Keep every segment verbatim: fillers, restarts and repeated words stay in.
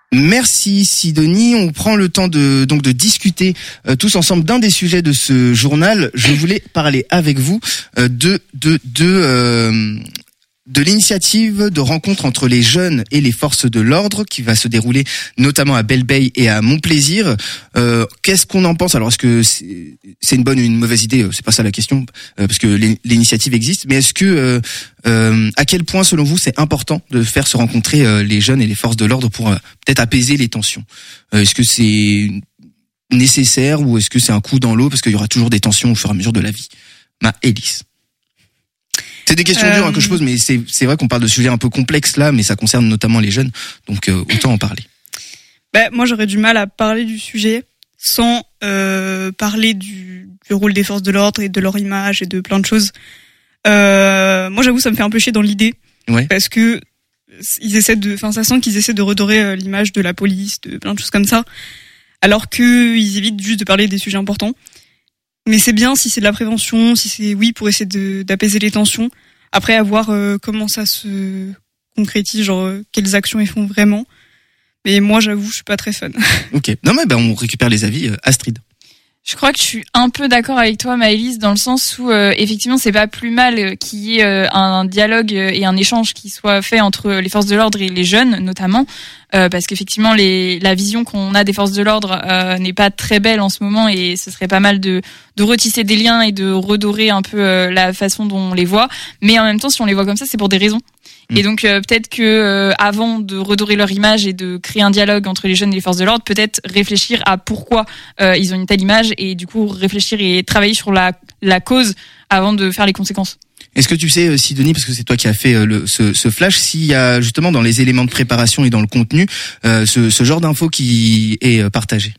Merci Sidonie. On prend le temps de donc de discuter euh, tous ensemble d'un des sujets de ce journal. Je voulais parler avec vous euh, de de de euh, de l'initiative de rencontre entre les jeunes et les forces de l'ordre qui va se dérouler notamment à Belle-Beille et à Montplaisir. Euh, qu'est-ce qu'on en pense? Alors, est-ce que c'est, c'est une bonne ou une mauvaise idée? C'est pas ça la question, euh, parce que l'initiative existe. Mais est-ce que, euh, euh, à quel point, selon vous, c'est important de faire se rencontrer euh, les jeunes et les forces de l'ordre pour euh, peut-être apaiser les tensions? euh, Est-ce que c'est nécessaire ou est-ce que c'est un coup dans l'eau parce qu'il y aura toujours des tensions au fur et à mesure de la vie? Ma Élise. C'est des questions euh... dures hein, que je pose, mais c'est c'est vrai qu'on parle de sujets un peu complexes là, mais ça concerne notamment les jeunes, donc euh, autant en parler. Bah, moi j'aurais du mal à parler du sujet sans euh, parler du, du rôle des forces de l'ordre et de leur image et de plein de choses. Euh, moi j'avoue ça me fait un peu chier dans l'idée, ouais. Parce que ils essaient de, enfin ça sent qu'ils essaient de redorer l'image de la police, de plein de choses comme ça, alors que ils évitent juste de parler des sujets importants. Mais c'est bien si c'est de la prévention, si c'est oui pour essayer de d'apaiser les tensions. Après à voir euh, comment ça se concrétise, genre euh, quelles actions ils font vraiment. Mais moi j'avoue je suis pas très fan. Ok. Non mais ben on récupère les avis. Euh, Astrid. Je crois que je suis un peu d'accord avec toi, Maëlys, dans le sens où euh, effectivement c'est pas plus mal qu'il y ait euh, un dialogue et un échange qui soit fait entre les forces de l'ordre et les jeunes, notamment, euh, parce qu'effectivement les, la vision qu'on a des forces de l'ordre euh, n'est pas très belle en ce moment et ce serait pas mal de, de retisser des liens et de redorer un peu euh, la façon dont on les voit. Mais en même temps, si on les voit comme ça, c'est pour des raisons. Et donc euh, peut-être que euh, avant de redorer leur image et de créer un dialogue entre les jeunes et les forces de l'ordre, peut-être réfléchir à pourquoi euh, ils ont une telle image et du coup réfléchir et travailler sur la la cause avant de faire les conséquences. Est-ce que tu sais, Sidonie, parce que c'est toi qui as fait le, ce, ce flash, s'il y a justement dans les éléments de préparation et dans le contenu euh, ce, ce genre d'infos qui est partagé?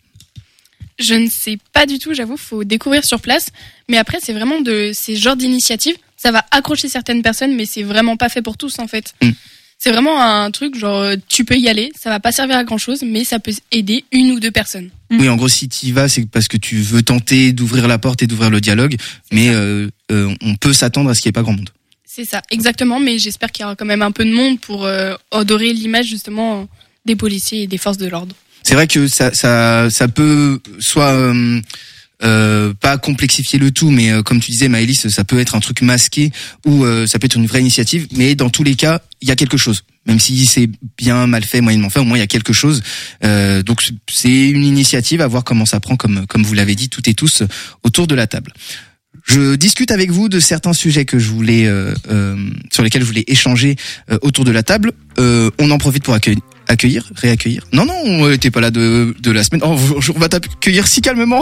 Je ne sais pas du tout, j'avoue, faut découvrir sur place. Mais après, c'est vraiment de ces genres d'initiatives. Ça va accrocher certaines personnes, mais c'est vraiment pas fait pour tous, en fait. Mm. C'est vraiment un truc, genre, tu peux y aller, ça va pas servir à grand chose, mais ça peut aider une ou deux personnes. Mm. Oui, en gros, si tu y vas, c'est parce que tu veux tenter d'ouvrir la porte et d'ouvrir le dialogue, c'est mais euh, euh, on peut s'attendre à ce qu'il n'y ait pas grand monde. C'est ça, exactement, mais j'espère qu'il y aura quand même un peu de monde pour euh, adorer l'image, justement, des policiers et des forces de l'ordre. C'est vrai que ça, ça, ça peut soit euh, euh, pas complexifier le tout, mais euh, comme tu disais, Maëlys, ça peut être un truc masqué ou euh, ça peut être une vraie initiative. Mais dans tous les cas, il y a quelque chose. Même si c'est bien mal fait, moyennement fait, au moins il y a quelque chose. Euh, donc c'est une initiative à voir comment ça prend, comme comme vous l'avez dit toutes et tous autour de la table. Je discute avec vous de certains sujets que je voulais, euh, euh, sur lesquels je voulais échanger euh, autour de la table. Euh, on en profite pour accueillir. Accueillir, réaccueillir. Non, non, t'es pas là de, de la semaine. Oh, on va t'accueillir si calmement.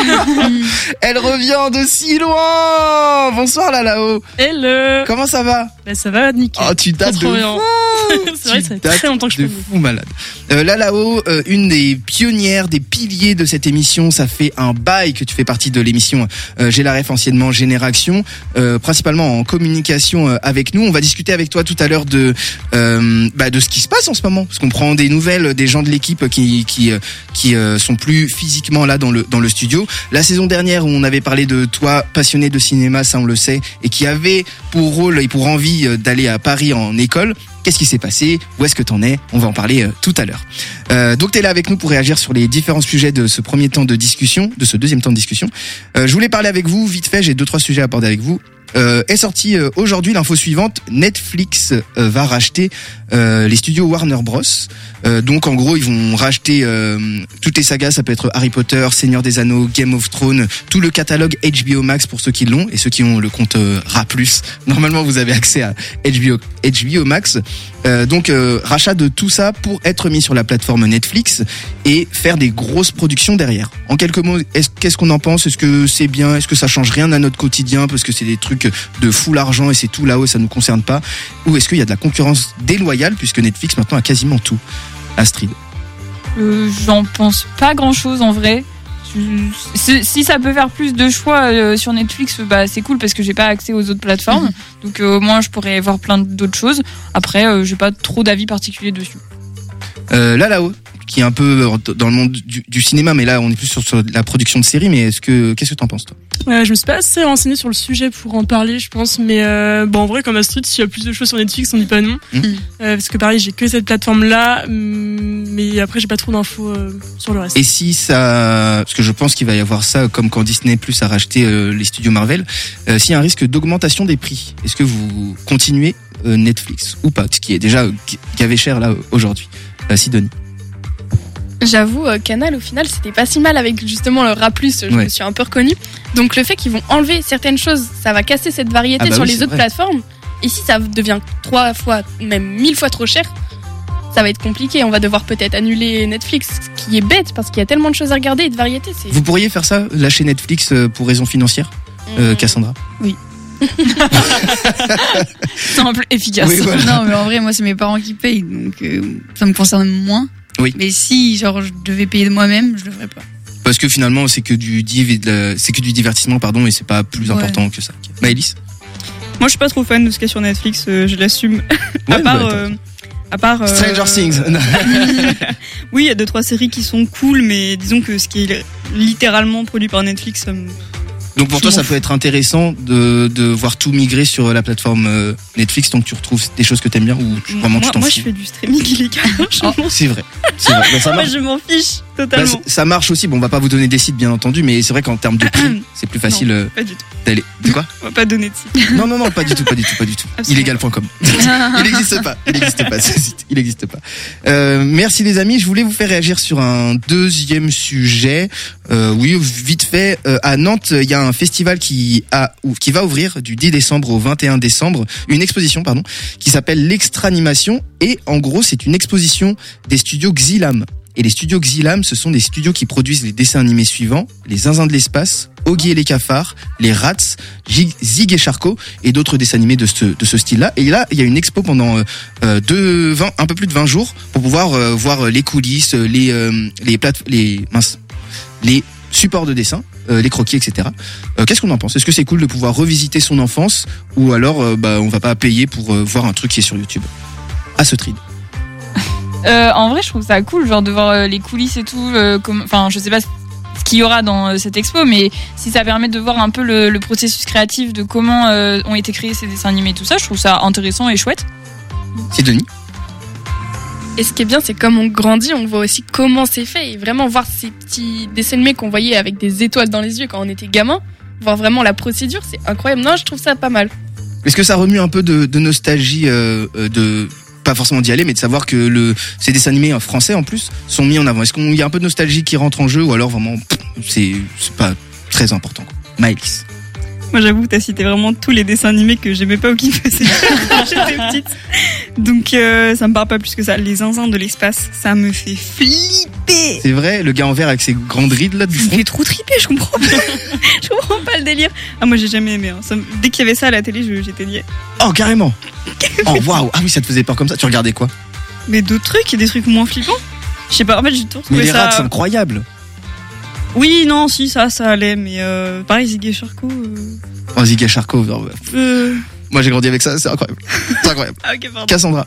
Elle revient de si loin. Bonsoir, là, là-haut. Hello. Comment ça va? Ben, ça va, nickel. Oh, tu dates de fou. C'est vrai, ça fait très longtemps que je de fou malade. Euh, là, là-haut, euh, une des pionnières, des piliers de cette émission. Ça fait un bail que tu fais partie de l'émission euh, J'ai la ref, anciennement Génération, euh, principalement en communication euh, avec nous. On va discuter avec toi tout à l'heure de, euh, bah, de ce qui se passe en ce moment, parce qu'on prend des nouvelles des gens de l'équipe qui qui qui euh, sont plus physiquement là dans le dans le studio. La saison dernière où on avait parlé de toi, passionné de cinéma, ça on le sait, et qui avait pour rôle et pour envie d'aller à Paris en école. Qu'est-ce qui s'est passé? Où est-ce que t'en es? On va en parler euh, tout à l'heure. Euh, donc t'es là avec nous pour réagir sur les différents sujets de ce premier temps de discussion, de ce deuxième temps de discussion. Euh, je voulais parler avec vous vite fait. J'ai deux trois sujets à aborder avec vous. Euh, est sortie euh, aujourd'hui l'info suivante. Netflix euh, va racheter euh, les studios Warner Bros. Euh, donc en gros ils vont racheter euh, toutes les sagas. Ça peut être Harry Potter, Seigneur des Anneaux, Game of Thrones, tout le catalogue H B O Max pour ceux qui l'ont et ceux qui ont le compte euh, R A plus. Normalement vous avez accès à H B O H B O Max. Euh, donc euh, rachat de tout ça pour être mis sur la plateforme Netflix et faire des grosses productions derrière. En quelques mots, est-ce, qu'est-ce qu'on en pense? Est-ce que c'est bien? Est-ce que ça change rien à notre quotidien parce que c'est des trucs de fou l'argent et c'est tout là-haut, ça nous concerne pas? Ou est-ce qu'il y a de la concurrence déloyale puisque Netflix maintenant a quasiment tout? Astrid. Euh, j'en pense pas grand-chose en vrai. Si ça peut faire plus de choix euh, sur Netflix, bah c'est cool parce que j'ai pas accès aux autres plateformes. Mmh. Donc euh, au moins je pourrais voir plein d'autres choses. Après, euh, j'ai pas trop d'avis particulier dessus. Euh, là là-haut, qui est un peu dans le monde du, du cinéma, mais là on est plus sur, sur la production de séries. Mais est-ce que qu'est-ce que t'en penses toi? Euh, je me suis pas assez renseignée sur le sujet pour en parler, je pense, mais euh, bon, en vrai, comme Astrid, s'il y a plus de choses sur Netflix, on dit pas non. Mmh. Euh, parce que pareil, j'ai que cette plateforme-là, mais après, j'ai pas trop d'infos euh, sur le reste. Et si ça, parce que je pense qu'il va y avoir ça, comme quand Disney Plus a racheté euh, les studios Marvel, euh, s'il y a un risque d'augmentation des prix, est-ce que vous continuez euh, Netflix ou pas, ce qui est déjà gavé cher là aujourd'hui. euh, Sidonie. J'avoue, euh, Canal, au final, c'était pas si mal avec justement le R A plus, je Ouais. me suis un peu reconnue. Donc le fait qu'ils vont enlever certaines choses, ça va casser cette variété Ah bah sur oui, les c'est autres vrai. plateformes. Et si ça devient trois fois, même mille fois trop cher, ça va être compliqué. On va devoir peut-être annuler Netflix, ce qui est bête parce qu'il y a tellement de choses à regarder et de variétés. C'est... Vous pourriez faire ça, lâcher Netflix euh, pour raison financière, euh, Mmh. Cassandra? Simple, efficace. Oui, voilà. Non, mais en vrai, moi, c'est mes parents qui payent, donc euh, ça me concerne moins. Oui. Mais si, genre, je devais payer de moi-même, je le ferais pas. Parce que finalement, c'est que du div et de la- c'est que du divertissement, pardon, et c'est pas plus Ouais. important que ça. Maëlys? Moi, je suis pas trop fan de ce qu'il y a sur Netflix, euh, je l'assume. à Ouais, part, bah, euh, à part. euh, Stranger Things. Oui, il y a deux trois séries qui sont cool, mais disons que ce qui est littéralement produit par Netflix, ça me... Donc pour Je toi, m'en ça fous. peut être intéressant de, de voir tout migrer sur la plateforme euh, Netflix, donc tu retrouves des choses que t'aimes bien ou tu- vraiment tu moi, t'en moi fous. je fais du streaming illégal. Je Ah, m'en- c'est vrai, c'est vrai. Bah, ça Moi, marche. je m'en fiche Bah, totalement. ça- ça marche aussi. Bon, on va pas vous donner des sites, bien entendu, mais c'est vrai qu'en termes de prix, c'est plus facile euh, Pas du tout. d'aller. De quoi? On va pas donner de site. Non, non, non, pas du tout, pas du tout, pas du tout. Absolument. illégal point com. Il n'existe pas. Il n'existe pas. Ce site. Il n'existe pas. Euh, merci les amis. Je voulais vous faire réagir sur un deuxième sujet. Euh, oui, vite fait. Euh, à Nantes, il y a un festival qui a ou qui va ouvrir du dix décembre au vingt et un décembre. Une exposition, pardon, qui s'appelle l'Extranimation. Et en gros, c'est une exposition des studios Xilam. Et les studios Xilam, ce sont des studios qui produisent les dessins animés suivants: les Zinzins de l'espace, Oggy et les cafards, les Rats, Zig Zig et Charcot et d'autres dessins animés de ce, de ce style-là. Et là, il y a une expo pendant euh, deux, vingt, un peu plus de vingt jours pour pouvoir euh, voir les coulisses, les euh, les plates, les mince, les supports de dessin, euh, les croquis, et cetera. Euh, qu'est-ce qu'on en pense? Est-ce que c'est cool de pouvoir revisiter son enfance ou alors euh, bah on va pas payer pour euh, voir un truc qui est sur YouTube? À ce trade. Euh, en vrai, je trouve ça cool, genre de voir euh, les coulisses et tout. euh, comme, enfin, je sais pas ce qu'il y aura dans euh, cette expo, mais si ça permet de voir un peu le, le processus créatif de comment euh, ont été créés ces dessins animés et tout ça, je trouve ça intéressant et chouette. Sidonie? Et ce qui est bien, c'est comme on grandit, on voit aussi comment c'est fait. Et vraiment voir ces petits dessins animés qu'on voyait avec des étoiles dans les yeux quand on était gamin, voir vraiment la procédure, c'est incroyable. Non, je trouve ça pas mal. Est-ce que ça remue un peu de, de nostalgie, euh, euh, de pas forcément d'y aller, mais de savoir que le ces dessins animés en français en plus sont mis en avant? Est-ce qu'il y a un peu de nostalgie qui rentre en jeu ou alors vraiment pff, c'est c'est pas très important, quoi. Maëlys? Moi, j'avoue, t'as cité vraiment tous les dessins animés que j'aimais pas ou qui me faisaient peur quand j'étais petite. Donc, euh, ça me parle pas plus que ça. Les Zinzins de l'espace, ça me fait flipper. C'est vrai, le gars en vert avec ses grandes rides là du Ça me front. fait trop triper, je comprends pas. je comprends pas le délire. Ah, moi, j'ai jamais aimé. Hein. Ça me- Dès qu'il y avait ça à la télé, je- j'étais liée. Oh carrément. Oh waouh, ah oui, ça te faisait peur comme ça. Tu regardais quoi? Mais d'autres trucs, et des trucs moins flippants. Je sais pas, en fait, j'ai toujours Mais trouvé les rats, c'est ça. incroyable. Oui, non, si, ça, ça allait, mais euh, pareil, Zig et Charcot. Euh... Oh Zig et Charcot. oh, ouais. euh, Moi j'ai grandi avec ça, c'est incroyable. C'est incroyable. Ah, ok, pardon. Cassandra,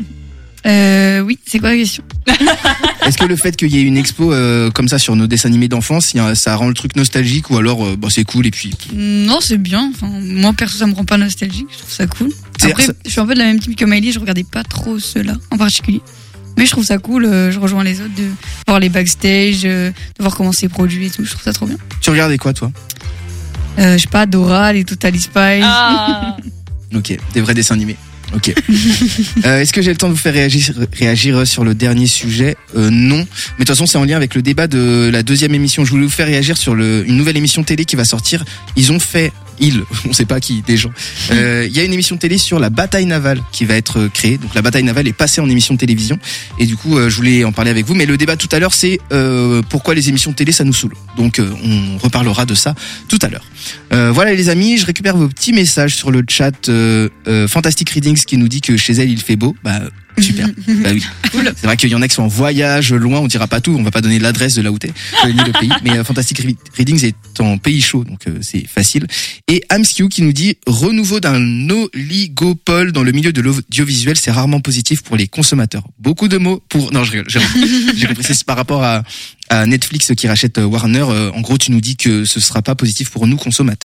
Euh, oui, c'est quoi la question? est-ce que le fait qu'il y ait une expo euh, comme ça sur nos dessins animés d'enfance, il y a- ça rend le truc nostalgique ou alors euh, bah, c'est cool et puis Non, c'est bien. Enfin, moi, perso, ça me rend pas nostalgique. Je trouve ça cool. C'est- Après, ça- je suis un peu de la même type que Miley. Je regardais pas trop ceux-là en particulier. Mais je trouve ça cool. euh, Je rejoins les autres de voir les backstage, euh, de voir comment c'est produit et tout. Je trouve ça trop bien. tu regardais quoi toi? Euh, je sais pas, Dora, les Totally Spies. Ah. Ok, des vrais dessins animés. Ok. euh, Est-ce que j'ai le temps de vous faire réagir, réagir sur le dernier sujet? euh, Non. Mais de toute façon, c'est en lien avec le débat de la deuxième émission. Je voulais vous faire réagir sur le, une nouvelle émission télé qui va sortir. Ils ont fait, ils, on sait pas qui, des gens. Euh, Il y a une émission télé sur la bataille navale qui va être euh, créée. Donc la bataille navale est passée en émission de télévision. Et du coup, euh, je voulais en parler avec vous. Mais le débat tout à l'heure, c'est euh, pourquoi les émissions de télé, ça nous saoule. Donc euh, on reparlera de ça tout à l'heure. Euh, voilà les amis, je récupère vos petits messages sur le chat. euh, euh, Fantastic Readings qui nous dit que chez elle il fait beau. Bah Super. Bah oui. Cool. C'est vrai qu'il y en a qui sont en voyage loin, on dira pas tout, on va pas donner l'adresse de là où t'es, ni le pays. Mais euh, Fantastic Readings est en pays chaud, donc euh, c'est facile. Et Amskew qui nous dit renouveau d'un oligopole dans le milieu de l'audiovisuel, c'est rarement positif pour les consommateurs. Beaucoup de mots pour. Non, je rigole. J'ai, j'ai compris. C'est par rapport à, à Netflix qui rachète Warner. Euh, en gros, tu nous dis que ce sera pas positif pour nous consommateurs.